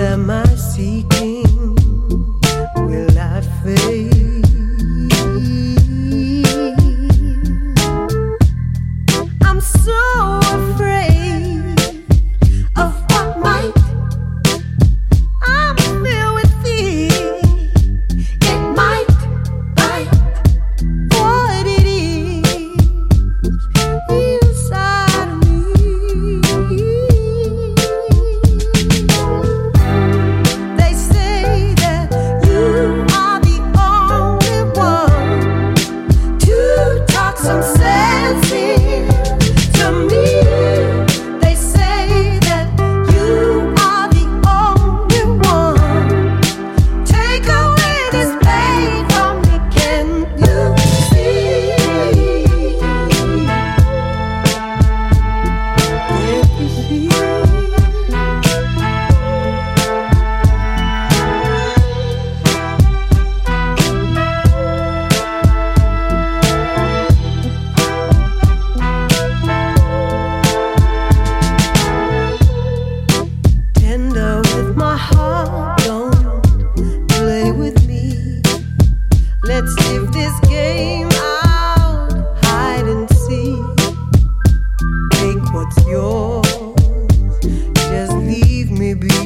am I seeking? Will I fade? I'm so afraid of what might. I'm filled with fear. It might bite what it is inside of me. They say that you are the only one to talk some sense into me. They say that you are the only one. Take away this pain from me. Can you see? Can you see? Tender with my heart, don't play with me. Let's live this game out, hide and seek. Take what's yours, just leave me be.